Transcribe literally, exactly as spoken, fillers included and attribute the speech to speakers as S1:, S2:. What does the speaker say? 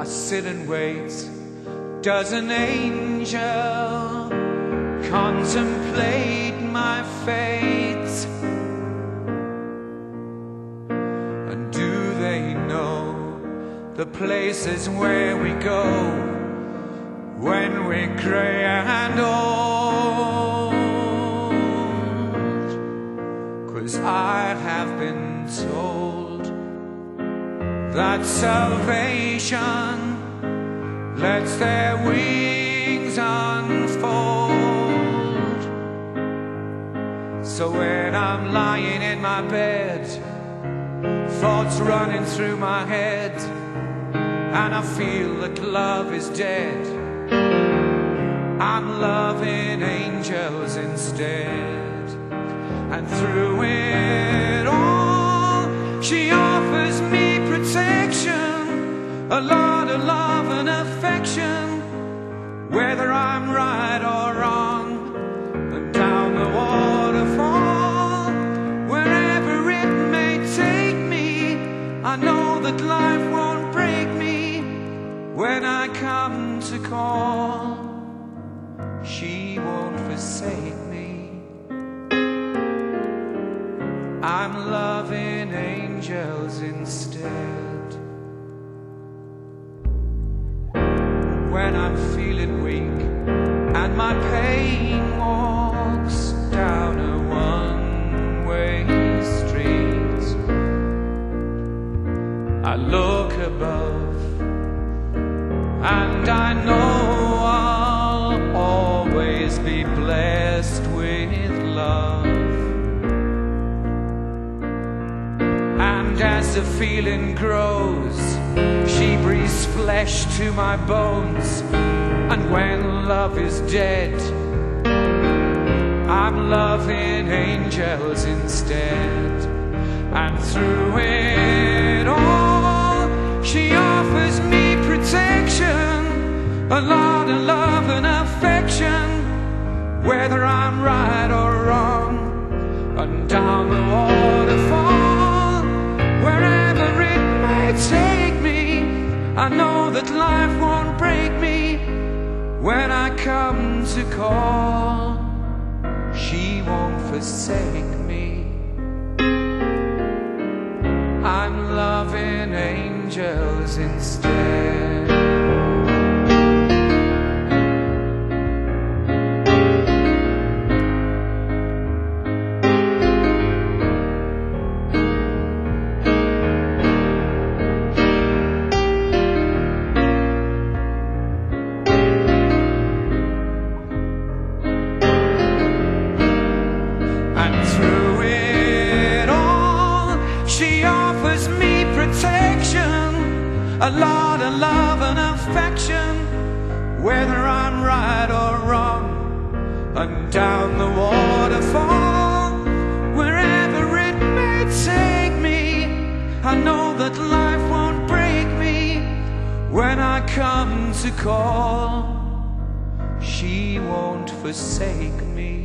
S1: I sit and wait. Does an angel contemplate my fate? And do they know the places where we go when we're grey and old? 'Cause I have been told that salvation lets their wings unfold. So when I'm lying in my bed, thoughts running through my head, and I feel that love is dead, I'm loving angels instead. And through it all, she offers me protection, a lot of love and affection, whether I'm right or wrong. And down the waterfall, wherever it may take me, I know that life won't break me when I come to call. She won't forsake me. I'm loving angels instead. When I'm feeling weak and my pain walks down a one-way street, I look above and I know I'll always be blessed with love. And as the feeling grows, she breathes flesh to my bones. And when love is dead, I'm loving angels instead. And through it all, she offers me protection, a lot of love and affection, whether I'm right or wrong. And down the waterfall, wherever it may take me, I know that life won't break me when I come to call. She won't forsake me. I'm loving angels instead. And through it all, she offers me protection, a lot of love and affection, whether I'm right or wrong. And down the waterfall, wherever it may take me, I know that life won't break me when I come to call. She won't forsake me.